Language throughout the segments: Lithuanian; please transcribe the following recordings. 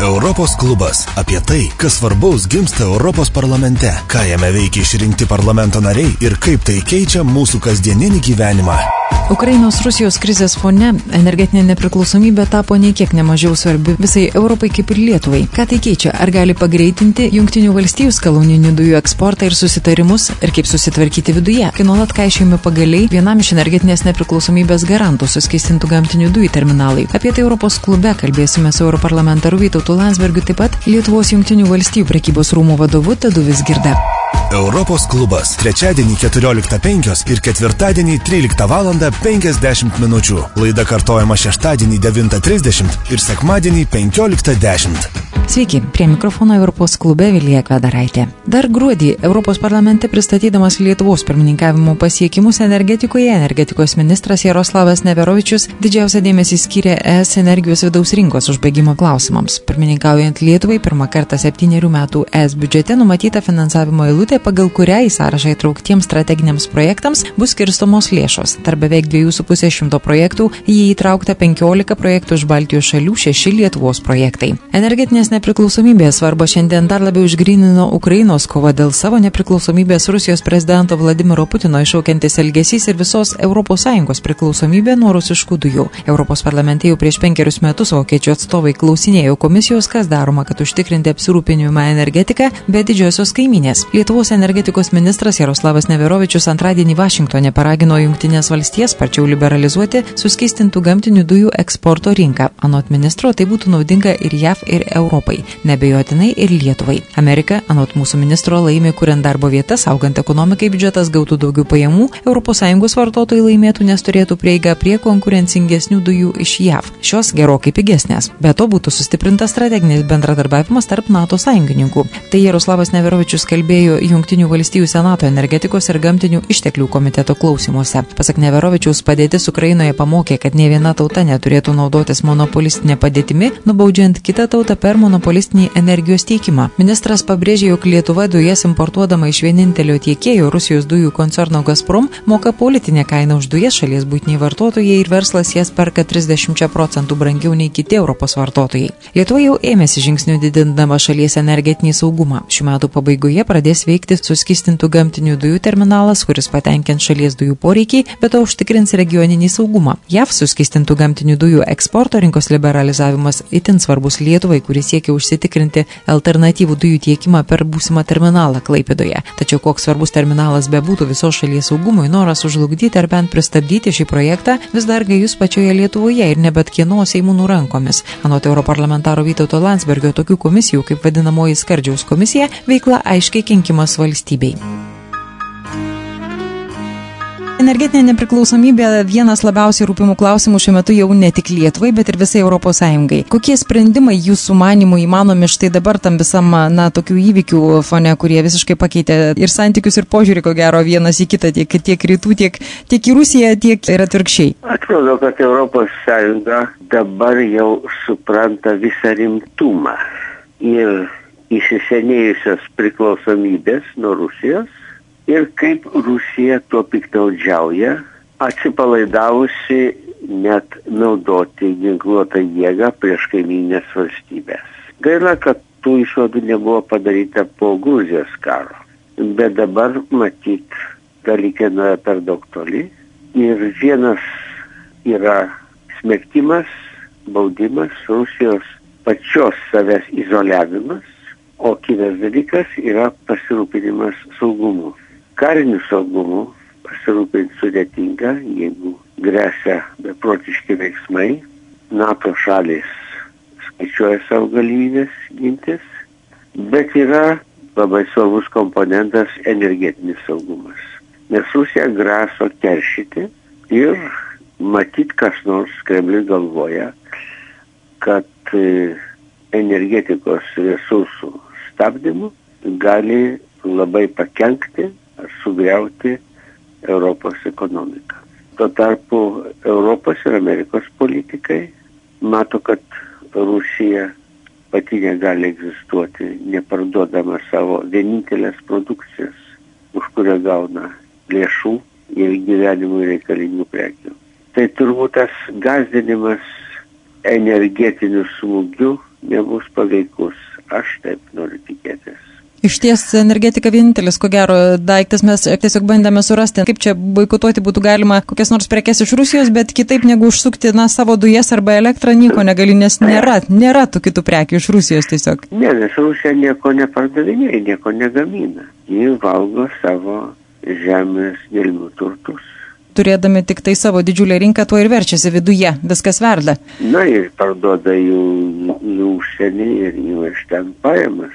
Europos klubas. Apie tai, kas svarbaus gimsta Europos parlamente, ką jame veikia išrinkti parlamento nariai ir kaip tai keičia mūsų kasdieninį gyvenimą. Ukrainos-Rusijos krizės fone energetinė nepriklausomybė tapo nei kiek nemažiau svarbi visai Europai kaip ir Lietuvai. Ką tai keičia? Ar gali pagreitinti Jungtinių valstijų skalūninių dujų eksportą ir susitarimus? Ir kaip susitvarkyti viduje? Kai nuolat kaišiojami pagaliai vienam iš energetinės nepriklausomybės garantų suskystintų gamtinių dujų terminalai. Apie tai Europos klube kalbėsime su europarlamentaru Vytautu Landsbergiu, taip pat Lietuvos Jungtinių valstijų prekybos rūmų vadovu Tadu Vizgirda. Europos klubas. Trečiadienį 14:05 ir ketvirtadienį 13:50 minučių. Laida kartojama šeštadienį 9:30 ir sekmadienį 15:10. Sveiki, prie mikrofono Europos klube Vilija Kvedaraitė. Dar gruodį Europos parlamente pristatydamas Lietuvos pirmininkavimo pasiekimus energetikos ministras Jaroslavas Neverovičius didžiausią dėmesį skyrė ES energijos vidaus rinkos užbaigimo klausimams. Pirmininkaujant Lietuvai pirmą kartą 7 metų ES biudžete numatyta finansavimo eilutė, pagal kurią į sąrašą įtrauktiems strateginiams projektams bus skirstomos lėšos. Tarp beveik 250 projektų jį įtraukta 15 projektų iš Baltijos šalių, 6 Lietuvos projektai. Energetinės nepriklausomybės svarbą šiandien dar labiau išgrynino Ukrainos kova dėl savo nepriklausomybės, Rusijos prezidento Vladimiro Putino iššaukiantis elgesys ir visos ES priklausomybė nuo rusiškų dujų. Europos parlamente jau prieš 5 metus vokiečių atstovai klausinėjo komisijos, kas daroma, kad užtikrinti apsirūpinimą energetiką be didžiosios kaimynės. Lietuvos energetikos ministras Jaroslavas Neverovičius antradienį Vašingtone paragino Jungtinės valstijas sparčiau liberalizuoti suskystintų gamtinių dujų eksporto rinką. Anot ministro, tai būtų naudinga ir JAV, ir Europai, nebejotinai ir Lietuvai. Amerika, anot mūsų ministro, laimi kuriant darbo vietas, augant ekonomikai, biudžetas gautų daugiau pajamų, ES vartotojai laimėtų, nes turėtų prieigą prie konkurencingesnių dujų iš JAV. Šios gerokai pigesnės. Be to būtų sustiprintas strateginis bendradarbiavimas tarp NATO sąjungininkų. Tai Jaroslavas Neverovičius kalbėjo Jungtinių valstijų Senato energetikos ir gamtinių išteklių komiteto klausimuose. Pasak Neverovičiaus, padėtis Ukrainoje pamokė, kad nė viena tauta neturėtų naudotis monopolistinė padėtimi, nubaudžiant kitą tautą per monopolistinį energijos tiekimą. Ministras pabrėžė, jog Lietuva dujas importuodama iš vienintelio tiekėjo Rusijos dujų koncerno Gazprom moka politinę kainą už dujas, šalies buitiniai vartotojai ir verslas jas perka 30% brangiau nei kiti Europos vartotojai. Lietuva jau ėmėsi žingsnių didindama šalies energetinį saugumą. Šių metų pabaigoje pradės veikti suskystintų gamtinių dujų terminalas, kuris patenkins šalies dujų poreikiai, bet to užtikrins regioninį saugumą. JAV suskystintų gamtinių dujų eksporto rinkos liberalizavimas itin svarbus Lietuvai, kuris siekia užsitikrinti alternatyvų dujų tiekimą per būsimą terminalą Klaipėdoje. Tačiau koks svarbus terminalas bebūtų visos šalies saugumui, noras sužlugdyti ar bent pristabdyti šį projektą vis dar gajus pačioje Lietuvoje ir ne bet kieno seimūnų rankomis. Anot europarlamentaro Vytauto Landsbergio, tokių komisijų kaip vadinamoji Skardžiaus komisija veikla aiškiai kenkimas valstybei. Energetinė nepriklausomybė vienas labiausiai rūpimų klausimų šiuo metu jau ne tik Lietuvai, bet ir visai Europos Sąjungai. Kokie sprendimai jūsų manymų įmanomi štai dabar tam visam, tokių įvykių fone, kurie visiškai pakeitė ir santykius, ir požiūrį, ko gero, vienas į kitą, tiek rytų, tiek į Rusiją, tiek ir atvirkščiai? Atrodo, kad Europos Sąjunga dabar jau supranta visą rimtumą ir įsisenėjusios priklausomybės nuo Rusijos. Ir kaip Rusija tuo piknaudžiauja, atsipalaidavusi net naudoti ginkluotą jėgą prieš kaimynines valstybės. Gaila, kad tų išvadų nebuvo padaryta po Gruzijos karo. Bet dabar, matyt, dalykai nuėjo per daug toli. Ir vienas yra smerkimas, baudimas, Rusijos pačios savęs izoliavimas, o kitas dalykas yra pasirūpinimas saugumu. Kariniu saugumu pasirūpinti sudėtinga, jeigu gresia beprotiški veiksmai. NATO šalys skaičiuoja savo galimybės gintis, bet yra labai svarbus komponentas energetinis saugumas. Nes Rusija graso keršyti ir matyt, kas nors Kremliui galvoja, kad energetikos resursų stabdymu gali labai pakenkti ar sugriauti Europos ekonomiką. Tuo tarpu Europos ir Amerikos politikai mato, kad Rusija pati negali egzistuoti, neparduodama savo vienintelės produkcijas, už kurią gauna lėšų ir gyvenimui reikalingų prekių. Tai turbūt tas gąsdinimas energetiniu smūgiu nebus paveikus. Aš taip noriu tikėtis. Iš ties energetika vienintelis, ko gero, daiktas mes tiesiog bandėme surasti, kaip čia boikotuoti būtų galima kokias nors prekes iš Rusijos, bet kitaip negu užsukti savo dujas arba elektrą nieko negali, nes nėra tų kitų prekių iš Rusijos tiesiog. Ne, nes Rusija nieko nepardavinėja, nieko negamina. Ji valgo savo žemės gelmių turtus. Turėdami tik tai savo didžiulę rinką, tuo ir verčiasi viduje, viskas verda. Na ir parduoda jų užsienį ir jų iš ten pajamas.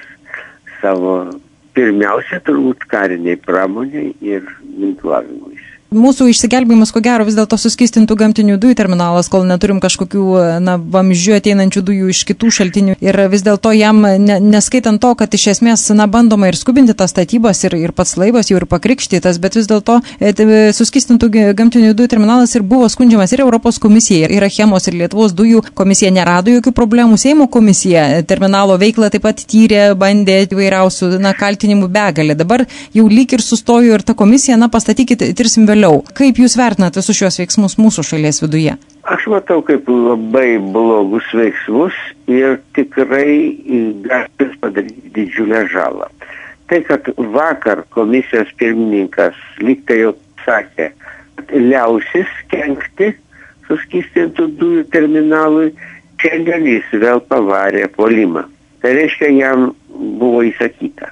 Savo pirmiausia turbūt kariniai pramoniai ir ginklavimui. Mūsų išsigelbėjimas, ko gero, vis dėlto suskystintų gamtinių dujų terminalas, kol neturim kažkokių vamzdžių ateinančių dujų iš kitų šaltinių. Ir vis dėlto jam, neskaitant to, kad iš esmės bandoma ir skubinti tas statybas ir pats laivas jau ir pakrikštytas, bet vis dėlto suskystintų gamtinių dujų terminalas ir buvo skundžiamas ir Europos komisija, ir Achemos, ir Lietuvos dujų komisija nerado jokių problemų. Seimo komisija terminalo veiklą taip pat tyrė, bandė įvairiausių kaltinimų begalę. Dabar jau lyg ir sustojo ir ta komisija, pastatykite, tirsim vėliau. Kaip jūs vertinate visus šios veiksmus mūsų šalies viduje? Aš matau kaip labai blogus veiksmus ir tikrai gali padaryti didžiulę žalą. Tai, kad vakar komisijos pirmininkas lyg tai jau sakė, liausis kenkti suskystintų dujų terminalui, šiandien jis vėl pavarė puolimą. Tai reiškia, jam buvo įsakyta.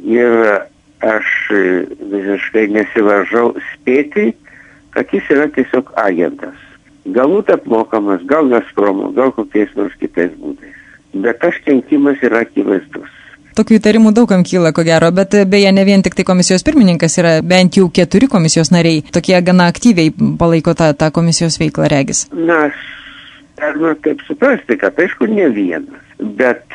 Ir aš visiškai nesivaržau spėti, kad jis yra tiesiog agentas. Galbūt apmokamas, gal Gazpromo, gal kokiais nors kitais būdais. Bet tas kenkimas yra akivaizdus. Tokių įtarimų daugam kyla, ko gero, bet beje, ne vien tik tai komisijos pirmininkas, yra bent jau 4 komisijos nariai. Tokie gana aktyviai palaiko tą komisijos veiklą, regis. Na, aš galima taip suprasti, kad aišku ne vienas. Bet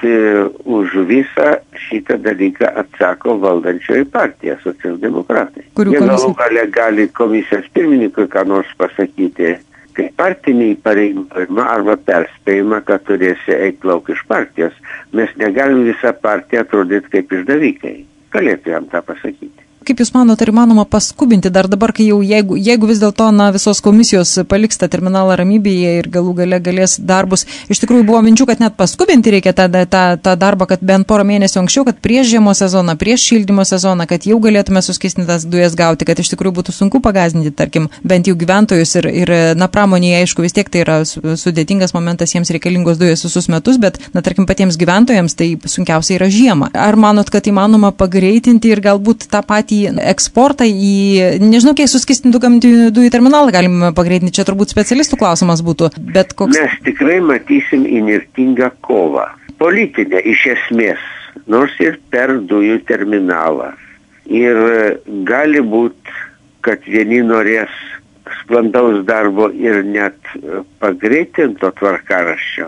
už visą šitą dalyką atsako valdančioji partija, socialdemokratai. Jie galų gale gali komisijos pirmininkui ką nors pasakyti, kaip partinį pareigojimą arba perspėjimą, kad turėsi eiti lauk iš partijos. Mes negalim visą partiją atrodyti kaip išdavikai. Galėtų jam tą pasakyti. Kaip Jūs manote, ar įmanoma paskubinti dar dabar, kai jau jeigu vis dėlto visos komisijos paliks tą terminalą ramybėje ir galų gale galės darbus, iš tikrųjų buvo minčių, kad net paskubinti reikia tą darbą, kad bent porą mėnesių anksčiau, kad prieš žiemos sezoną, prieš šildymo sezoną, kad jau galėtume suskystintas dujas gauti, kad iš tikrųjų būtų sunku pagąsdinti, tarkim, bent jau gyventojus ir pramonėje, aišku, vis tiek tai yra sudėtingas momentas, jiems reikalingos dujos visus metus, bet, tarkim, patiems gyventojams tai sunkiausia yra žiema. Ar manot, kad įmanoma pagreitinti ir galbūt tą patį eksportą į, nežinau, kiek suskystintų gamtinių dujų terminalą galime pagreitinti, čia turbūt specialistų klausimas būtų, bet koks... Mes tikrai matysim įnirtingą kovą. Politinę iš esmės, nors ir per dujų terminalą. Ir gali būt, kad vieni norės sklandaus darbo ir net pagreitinto tvarkaraščio,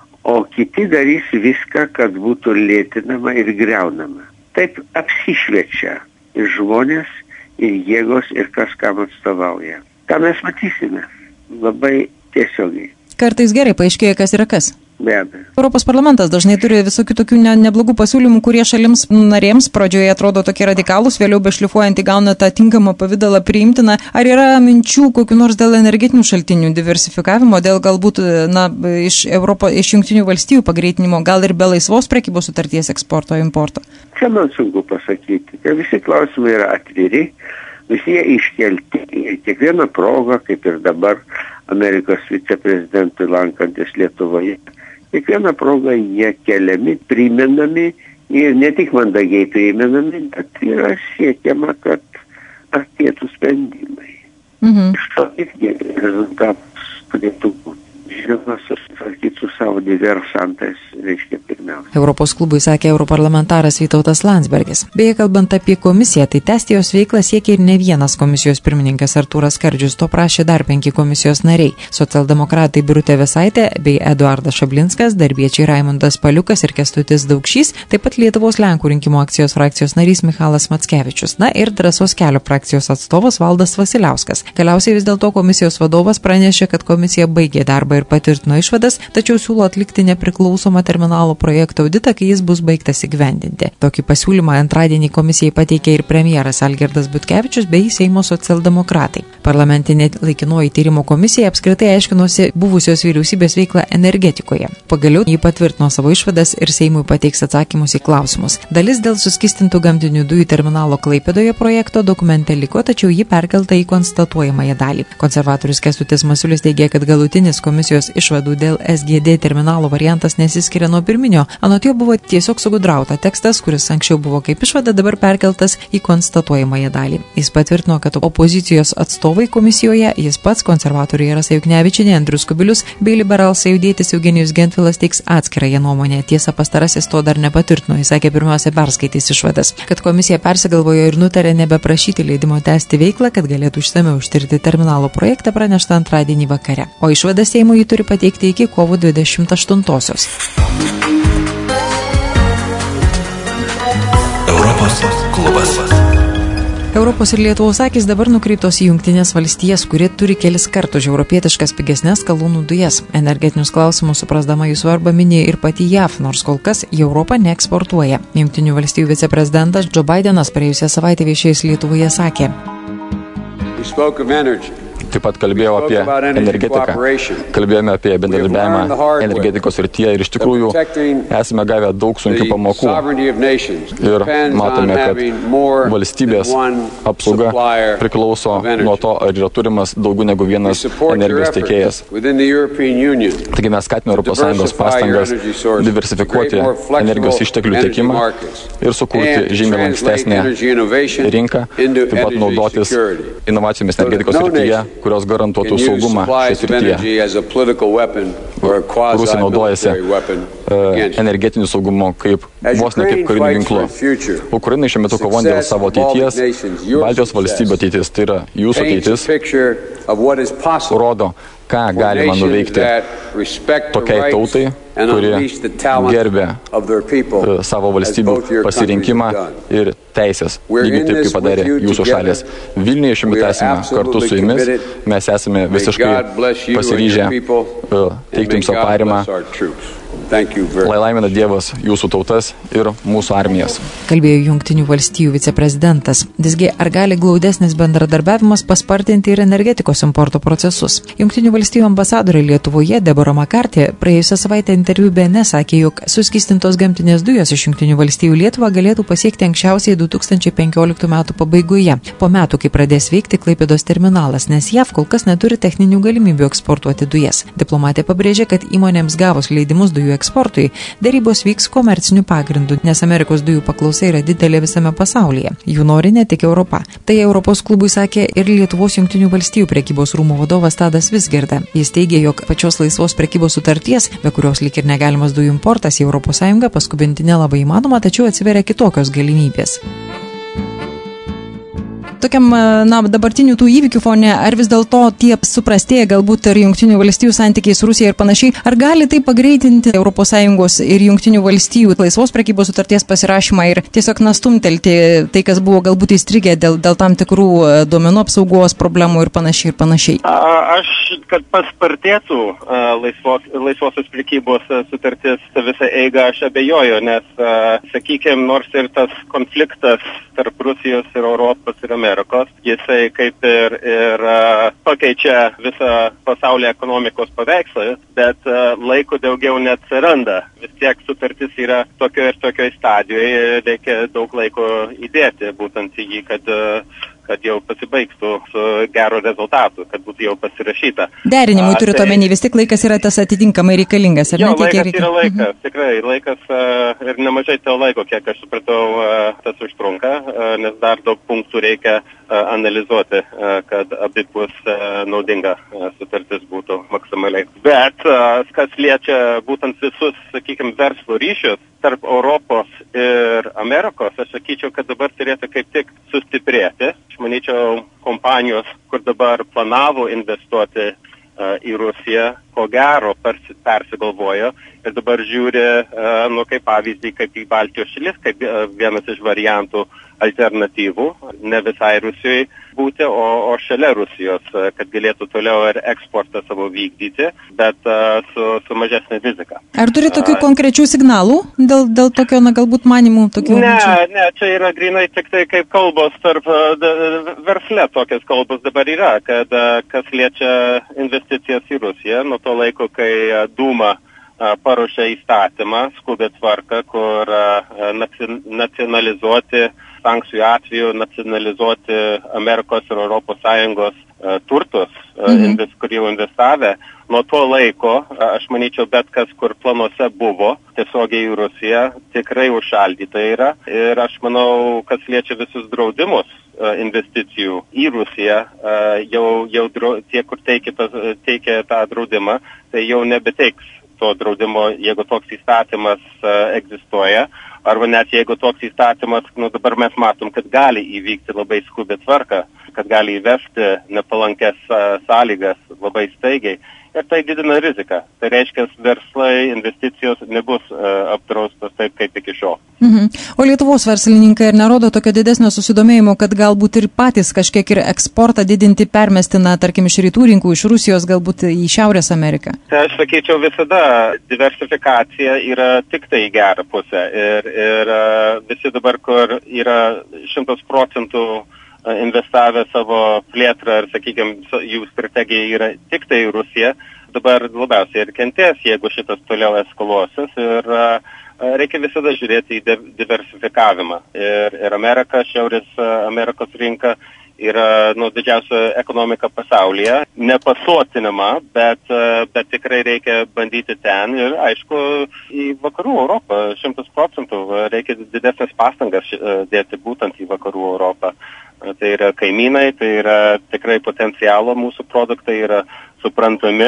o kiti darys viską, kad būtų lėtinama ir greunama. Taip apsišviečia ir žmonės, ir jėgos, ir kas kam atstovauja. Ką mes matysime? Labai tiesiogiai. Kartais gerai paaiškėja, kas yra kas. Be abejo. Europos parlamentas dažnai turi visokių tokių neblogų pasiūlymų, kurie šalims narėms pradžioje atrodo tokie radikalūs, vėliau bešlifuojant įgauna tą tinkamą pavydalą priimtiną. Ar yra minčių kokių nors dėl energetinių šaltinių diversifikavimo, dėl galbūt iš Jungtinių valstijų pagreitinimo, gal ir be laisvos prekybos sutarties eksporto importo? Čia man sunku pasakyti. Visi klausimai yra atviri, visi jie iškelti ir kiekvieną progą, kaip ir dabar Amerikos viceprezidentui lankantis Lietuvoje. Kiekvieną progą jie keliami, primenami ir ne tik mandagiai primenami, bet yra siekiama, kad artėtų sprendimai. Iš to irgi rezultatas turėtų būti. Žinoma, susitvarkyti su savo diversantais, reiškia pirmiausia. Europos klubui sakė europarlamentaras Vytautas Landsbergis. Beje, kalbant apie komisiją, tai tęsti jos veiklą siekia ir ne vienas komisijos pirmininkas Artūras Skardžius, to prašė dar 5 komisijos nariai. Socialdemokratai Birutė Vėsaitė bei Eduardas Šablinskas, darbiečiai Raimundas Paliukas ir Kęstutis Daukšys, taip pat Lietuvos Lenkų rinkimų akcijos frakcijos narys Michalas Mackevičius, ir Drąsos kelio frakcijos atstovas Valdas Vasiliauskas. Galiausiai vis dėlto komisijos vadovas pranešė, kad komisija baigė darbą ir patvirtino išvadas, tačiau siūlo atlikti nepriklausomą terminalo projektą projekto auditą, kai jis bus baigtas įgyvendinti. Tokį pasiūlymą antradienį komisijai pateikė ir premjeras Algirdas Butkevičius bei Seimo socialdemokratai. Parlamentinė laikinoji tyrimo komisija apskritai aiškinosi buvusios vyriausybės veiklą energetikoje. Pagaliau jį patvirtino savo išvadas ir Seimui pateiks atsakymus į klausimus. Dalis dėl suskystintų gamtinių dujų terminalo Klaipėdoje projekto dokumente liko, tačiau jį perkelta į konstatuojamąją dalį. Konservatorius Kęstutis Masiulis teigia, kad galutinis komisijos išvadų dėl SGD terminalo variantas nesiskiria nuo pirminio. Anot jo buvo tiesiog sugudrauta tekstas, kuris anksčiau buvo kaip išvada, dabar perkeltas į konstatuojamąją dalį. Jis patvirtino, kad opozicijos atstovai komisijoje, jis pats, konservatoriai Rasa Juknevičienė, Andrius Kubilius bei liberalsąjūdietis Eugenijus Gentvilas teiks atskirąją nuomonę. Tiesa, pastarasis to dar nepatvirtino. Jis sakė, pirmiausia perskaitys išvadas, kad komisija persigalvojo ir nutarė nebeprašyti leidimo tęsti veiklą, kad galėtų išsamiau ištirti terminalo projektą, pranešta antradienį vakare. O išvadas Seimui turi pateikti iki kovo 28-osios. Europos klubas. Europos ir Lietuvos akys dabar nukreiptos į Jungtinės valstijas, kurie turi kelis kartus europietiškas pigesnes skalūnų dujas. Energetinius klausimus suprasdama jų svarbą mini ir pati JAV, nors kol kas į Europą neeksportuoja. Jungtinių valstijų viceprezidentas Joe Bidenas praėjusią savaitę viešėjęs Lietuvoje sakė: Taip pat kalbėjau apie energetiką, kalbėjome apie bendradarbiavimą energetikos srityje ir iš tikrųjų esame gavę daug sunkių pamokų ir matome, kad valstybės apsauga priklauso nuo to, ar yra turimas daugiau negu vienas energijos tiekėjas. Taigi mes skatiname ES pastangas diversifikuoti energijos išteklių tiekimą ir sukurti žymiai lankstesnę rinką, taip pat naudotis inovacijomis energetikos srityje, kurios garantuotų saugumą šioje srityje. Rusija naudojasi energetiniu saugumu kaip vos ne kaip kariniu ginklu. Ukrainai šiuo metu kovojant dėl savo ateities, Baltijos valstybių ateitis, tai yra jūsų ateitis, rodo, ką galima nuveikti tokiai tautai, kuri gerbė savo valstybių pasirinkimą ir teisės, lygiai taip, kaip padarė jūsų šalės. Vilniuje šiuo metu esame kartu su jumis, mes esame visiškai pasiryžę teikti jums paramą. Lai laimina Dievas jūsų tautas ir mūsų armijas. Kalbėjo Jungtinių valstijų viceprezidentas. Visgi, ar gali glaudesnis bendradarbiavimas paspartinti ir energetikos importo procesus? Jungtinių valstijų ambasadorė Lietuvoje Deborah McCarthy praėjusią savaitę interviu BNS sakė, jog suskystintos gamtinės dujos iš Jungtinių valstijų Lietuvą galėtų pasiekti anksčiausiai 2015 metų pabaigoje, po metų, kai pradės veikti Klaipėdos terminalas, nes JAV kol kas neturi techninių galimybių eksportuoti dujas. Diplomatė pabrėžė, kad įmonėms gavus leidimus dujų eksportui, darybos vyks komerciniu pagrindu, nes Amerikos dujų paklausa yra didelė visame pasaulyje. Jų nori ne tik Europa. Tai Europos klubui sakė ir Lietuvos Jungtinių valstijų prekybos rūmų vadovas Tadas Vizgirda. Jis teigė, jog pačios laisvos prekybos sutarties, be kurios lyg ir negalimas dujų importas į ES, paskubinti nelabai įmanoma, tačiau atsiveria kitokios galimybės. Tokiam, dabartinių tų įvykių fone, ar vis dėlto tie suprastėja galbūt ir Jungtinių valstijų santykiai su Rusija ir panašiai, ar gali tai pagreitinti ES ir Jungtinių valstijų laisvos prekybos sutarties pasirašymą ir tiesiog stumtelti tai, kas buvo galbūt įstrigę dėl tam tikrų duomenų apsaugos problemų ir panašiai? Aš, kad paspartėtų laisvosios prekybos sutartis visą eigą, aš abejoju, nes, sakykime, nors ir tas konfliktas tarp Rusijos ir Europos ir Amerikos, jisai kaip ir pakeičia visą pasaulio ekonomikos paveikslą, bet laiko daugiau neatsiranda. Vis tiek sutartis yra tokioje stadijoje, reikia daug laiko įdėti būtent į jį, kad jau pasibaigtų su gero rezultatu, kad būtų jau pasirašyta. Derinimui turite omeny, vis tik laikas yra tas atitinkamai reikalingas, ar ne? Laikas yra laikas, tikrai, laikas ir nemažai to laiko, kiek aš supratau, tas užtrunka, nes dar daug punktų reikia analizuoti, kad abipus naudinga sutartis būtų maksimaliai. Bet kas liečia būtent visus, sakykime, verslo ryšius tarp Europos ir Amerikos, aš sakyčiau, kad dabar turėtų kaip tik sustiprėti. Aš manyčiau, kompanijos, kur dabar planavo investuoti į Rusiją, ko gero persigalvojo ir dabar žiūri, kaip pavyzdį, kaip į Baltijos šalis, kaip vienas iš variantų alternatyvų, ne visai Rusijai būti, o šalia Rusijos, kad galėtų toliau ir eksportą savo vykdyti, bet su mažesnė rizika. Ar turi tokių konkrečių signalų dėl tokio, galbūt manimų? Ne, čia yra grinai tik tai kaip kalbos tarp versle, tokios kalbos dabar yra, kad kas liečia investicijas į Rusiją, nuo to laiko, kai Dūma paruošė įstatymą, skubę tvarką, kur nacionalizuoti sankcijų atveju, nacionalizuoti Amerikos ir ES turtus, kur jau investavę. Nuo to laiko, aš manyčiau, bet kas, kur planuose buvo, tiesiogiai į Rusiją, tikrai užšaldyta yra. Ir aš manau, kas liečia visus draudimus investicijų į Rusiją, jau tie, kur teikia tą draudimą, tai jau nebeteiks to draudimo, jeigu toks įstatymas egzistuoja, arba net jeigu toks įstatymas, dabar mes matom, kad gali įvykti labai skubę tvarką, kad gali įvesti nepalankės sąlygas labai staigiai. Ir tai didina riziką. Tai reiškia, verslai, investicijos nebus apdraustos taip, kaip iki šiol. O Lietuvos verslininkai ir nerodo tokio didesnio susidomėjimo, kad galbūt ir patys kažkiek ir eksportą didinti permestina, tarkim, iš rytų rinkų, iš Rusijos, galbūt į Šiaurės Ameriką? Tai aš sakyčiau, visada diversifikacija yra tik tai gera pusė. Ir visi dabar, kur yra 100% investavę savo plėtrą ir, sakykime, jų strategija yra tik tai Rusija, dabar labiausiai ir kentės, jeigu šitas toliau eskaluosis ir reikia visada žiūrėti į diversifikavimą. Ir Amerika, Šiaurės Amerikos rinka yra didžiausia ekonomika pasaulyje, nepasotinama, bet tikrai reikia bandyti ten ir, aišku, į vakarų Europą 100% reikia didesnės pastangas dėti būtent į vakarų Europą. Tai yra kaimynai, tai yra tikrai potencialo, mūsų produktai yra suprantami,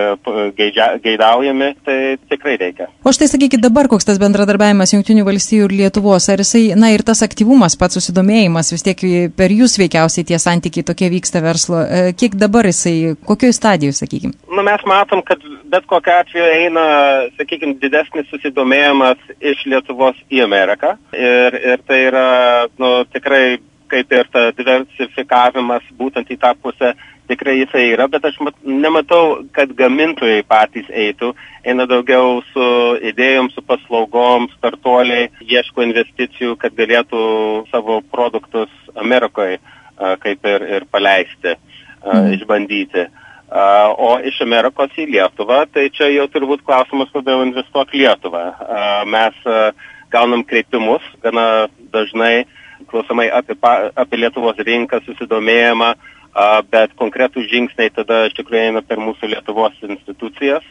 geidaujami, tai tikrai reikia. O štai sakykit dabar, koks tas bendradarbiavimas Jungtinių valstijų ir Lietuvos, ar jisai, ir tas aktyvumas, pats susidomėjimas, vis tiek per jūs veikiausiai tie santykiai tokie vyksta verslo, kiek dabar jisai, kokioj stadijoj, sakykim? Mes matom, kad bet kokiu atveju eina, sakykim, didesnis susidomėjimas iš Lietuvos į Ameriką ir tai yra, tikrai kaip ir ta diversifikavimas būtent į tą pusę tikrai jisai yra, bet aš nematau, kad gamintojai patys eitų, eina daugiau su idėjom, su paslaugom, startuoliai, ieško investicijų, kad galėtų savo produktus Amerikoje kaip ir paleisti, išbandyti. O iš Amerikos į Lietuvą, tai čia jau turbūt klausimas labiau investuok Lietuvą. Mes gaunam kreipimus gana dažnai, klausimai apie Lietuvos rinką, susidomėjimą, bet konkretų žingsniai tada iš tikrųjų eina per mūsų Lietuvos institucijas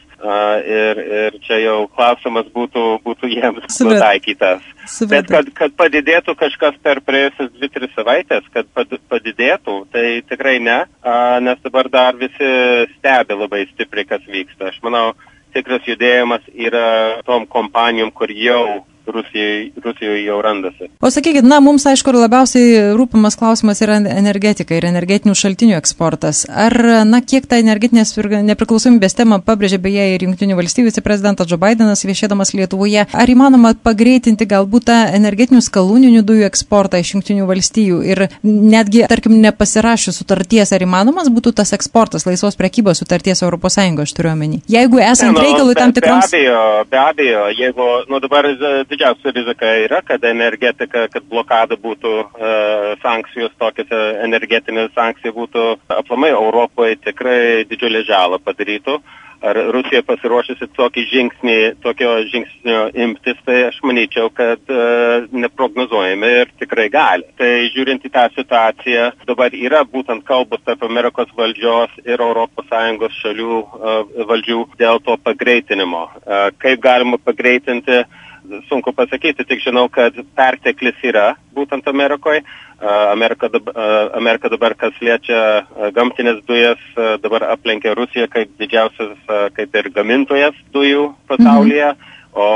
ir čia jau klausimas būtų jiems nutaikytas. Bet kad padidėtų kažkas per praėjusias 2-3 savaitės, kad padidėtų, tai tikrai ne, nes dabar dar visi stebi labai stipriai, kas vyksta. Aš manau, tikras judėjimas yra tom kompanijom, kur jau Rusijoje jau randasi. O sakykit, mums aišku labiausiai rūpimas klausimas yra energetika ir energetinių šaltinių eksportas. Ar, kiek tą energetinės nepriklausomybės temą pabrėžė beje ir Jungtinių valstijų viceprezidentas Joe Bidenas viešėdamas Lietuvoje, ar įmanoma pagreitinti galbūt tą energetinių skalūninių dujų eksportą iš Jungtinių valstijų ir netgi, tarkim, nepasirašius sutarties, ar įmanomas būtų tas eksportas, laisvos prekybos sutarties ES, aš turiu omeny? Jeigu esant reikalui tam tikroms... Be abejo, jeigu, dabar didžiausia rizika yra, kad energetika, kad blokada būtų sankcijos, tokios energetinės sankcijos būtų aplamai Europoje tikrai didžiulį žalą padarytų. Ar Rusija pasiruošusi tokio žingsnio imtis, tai aš manyčiau, kad neprognozuojame ir tikrai gali. Tai žiūrint į tą situaciją, dabar yra būtent kalbos tarp Amerikos valdžios ir ES šalių valdžių dėl to pagreitinimo. Kaip galima pagreitinti? Sunku pasakyti, tik žinau, kad perteklis yra būtent Amerikoje. Amerika dabar, kas liečia gamtinės dujas, dabar aplenkė Rusiją kaip didžiausias, kaip ir gamintojas dujų pasaulyje, o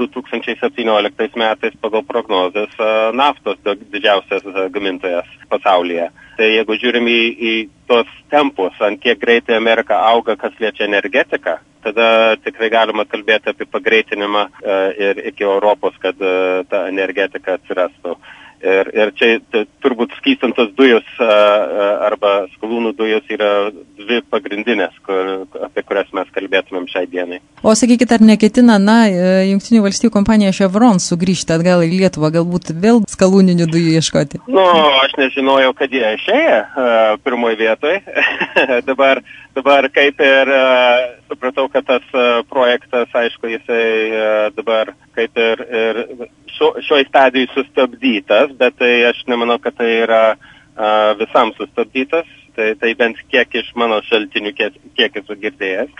2017 metais pagal prognozes naftos didžiausias gamintojas pasaulyje. Tai jeigu žiūrim į tos tempus, ant kiek greitai Amerika auga, kas liečia energetiką, tada tikrai galima kalbėti apie pagreitinimą ir iki Europos, kad ta energetika atsirastų. Ir čia turbūt skystintos dujos arba skalūnų dujos yra dvi pagrindinės, apie kurias mes kalbėtumėm šiai dienai. O sakykit, ar neketina, Jungtinių valstijų kompanija Chevron sugrįžti atgal į Lietuvą, galbūt vėl skalūninių dujų ieškoti? Aš nežinojau, kad jie išėję pirmoje vietoje. Dabar kaip ir supratau, kad tas projektas, aišku, jisai dabar kaip ir šioj stadijai sustabdytas, bet tai aš nemanau, kad tai yra visam sustabdytas. Tai bent kiek iš mano šaltinių, kiek esu girdėjęs.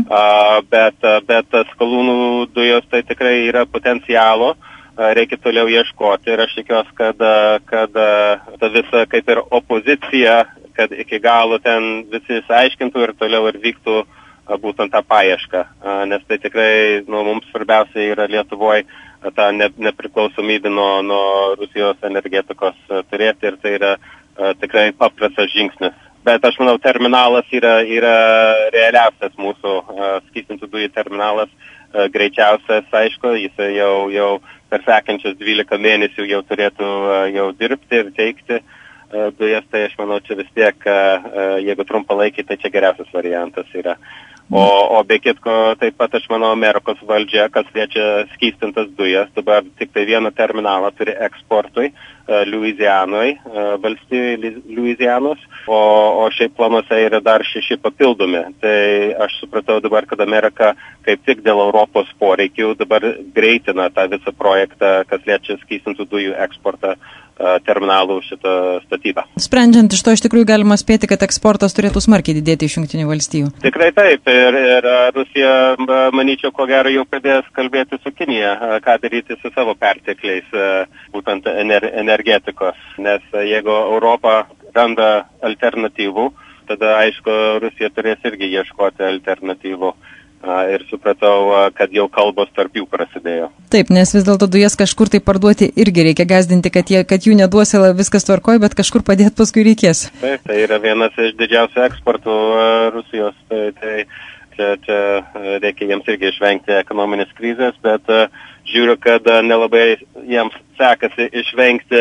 Bet skalūnų dujos tai tikrai yra potencialo, reikia toliau ieškoti ir aš tikiuosi, kad ta visa kaip ir opozicija, kad iki galo ten visi aiškintų ir toliau ir vyktų būtent tą paiešką, nes tai tikrai mums svarbiausia yra Lietuvoje tą nepriklausomybę nuo Rusijos energetikos turėti ir tai yra tikrai paprastas žingsnis. Bet aš manau, terminalas yra realiausias mūsų skystintų dujų terminalas, greičiausias, aišku, jis jau per sekančius 12 mėnesių jau turėtų jau dirbti ir teikti dujas, tai aš manau, čia vis tiek, jeigu trumpalaikiai, tai čia geriausias variantas yra. O be kitko, taip pat aš manau, Amerikos valdžia, kas liečia skystintas dujas, dabar tik tai vieną terminalą turi eksportui Luizianoj, valstijai Luizianos, o šiaip planuose yra dar 6 papildomi. Tai aš supratau dabar, kad Amerika kaip tik dėl Europos poreikių dabar greitina tą visą projektą, kas liečia skystintų dujų eksportą terminalų šitą statybą. Sprendžiant iš to, iš tikrųjų galima spėti, kad eksportas turėtų smarkiai didėti iš Jungtinių valstijų. Tikrai taip. Ir Rusija, manyčiau, ko gero jau pradės kalbėti su Kinija, ką daryti su savo pertekliais, būtent energetikos. Nes jeigu Europa randa alternatyvų, tada, aišku, Rusija turės irgi ieškoti alternatyvų. Ir supratau, kad jau kalbos tarp jų prasidėjo. Taip, nes vis dėlto dujas kažkur tai parduoti irgi reikia gąsdinti, kad jų neduos, viskas tvarkoj, bet kažkur padėti paskui reikės. Taip, tai yra vienas iš didžiausių eksportų Rusijos. Tai čia reikia jiems irgi išvengti ekonominės krizės, bet žiūriu, kad nelabai jiems sekasi išvengti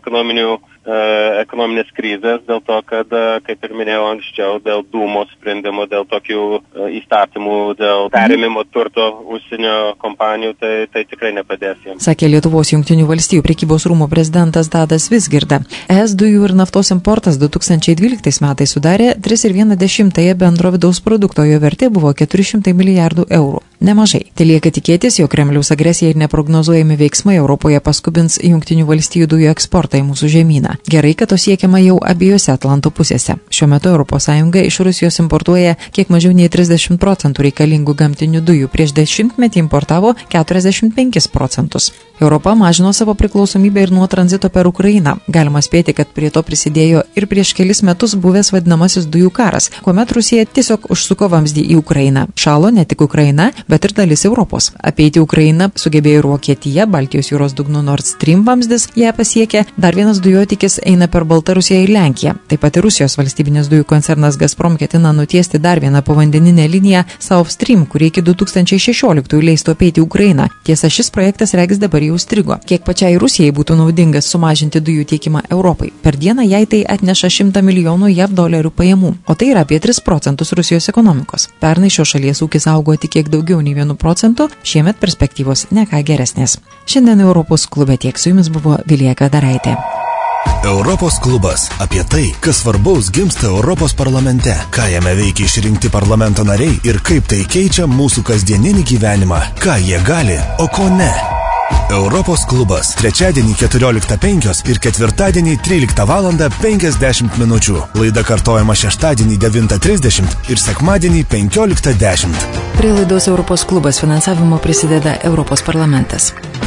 ekonominės krizės dėl to, kad, kaip ir minėjau anksčiau, dėl Dūmos sprendimų, dėl tokių įstatymų, dėl perėmimo turto užsienio kompanijų, tai tikrai nepadės jiems. Sakė Lietuvos Jungtinių valstijų prekybos rūmų prezidentas Dadas Vizgirda. ES dujų ir naftos importas 2012 metais sudarė 3,1 bendro vidaus produkto, jo vertė buvo 400 milijardų eurų. Nemažai. Tai lieka tikėtis, jog Kremliaus agresija ir neprognozuojami veiksmai Europoje paskubins Jungtinių valstijų dujų eksportą į mūsų žemyną. Gerai, kad to siekiama jau abiejose Atlanto pusėse. Šiuo metu ES iš Rusijos importuoja kiek mažiau nei 30% reikalingų gamtinių dujų, prieš 10 metį importavo 45%. Europa mažino savo priklausomybę ir nuo tranzito per Ukrainą. Galima spėti, kad prie to prisidėjo ir prieš kelis metus buvęs vadinamasis dujų karas, kuomet Rusija tiesiog užsuko vamzdį į Ukrainą. Šalo ne tik Ukraina, bet ir dalis Europos. Apeiti Ukrainą sugebėjo ir Vokietija, Baltijos jūros dugno Nord Stream vamzdis ją pasiekė, dar vienas dujotikis eina per Baltarusiją ir Lenkiją. Taip pat ir Rusijos valstybinis dujų koncernas Gazprom ketina nutiesti dar vieną povandeninę liniją South Stream, kuri iki 2016 leistų apeiti Ukrainą. Tiesa, šis projektas regis dabar jau strigo. Kiek pačiai Rusijai būtų naudingas sumažinti dujų tiekimą Europai? Per dieną jai tai atneša 100 milijonų JAV dolerių pajamų, o tai yra apie 3% Rusijos ekonomikos. Pernai šios šalies ūkis augo tik kiek daugiau nei 1%, šiemet perspektyvos ne ką geresnės. Šiandien Europos klube tiek, su jumis buvo Vilija Kvedaraitė. Europos klubas – apie tai, kas svarbaus gimsta Europos parlamente, ką jame veikia išrinkti parlamento nariai ir kaip tai keičia mūsų kasdieninį gyvenimą, ką jie gali, o ko ne. Europos klubas – trečiadienį 14:05 ir ketvirtadienį 13:50 min. Laida kartojama šeštadienį 9:30 ir sekmadienį 15:10. Prie laidos Europos klubas finansavimo prisideda Europos parlamentas.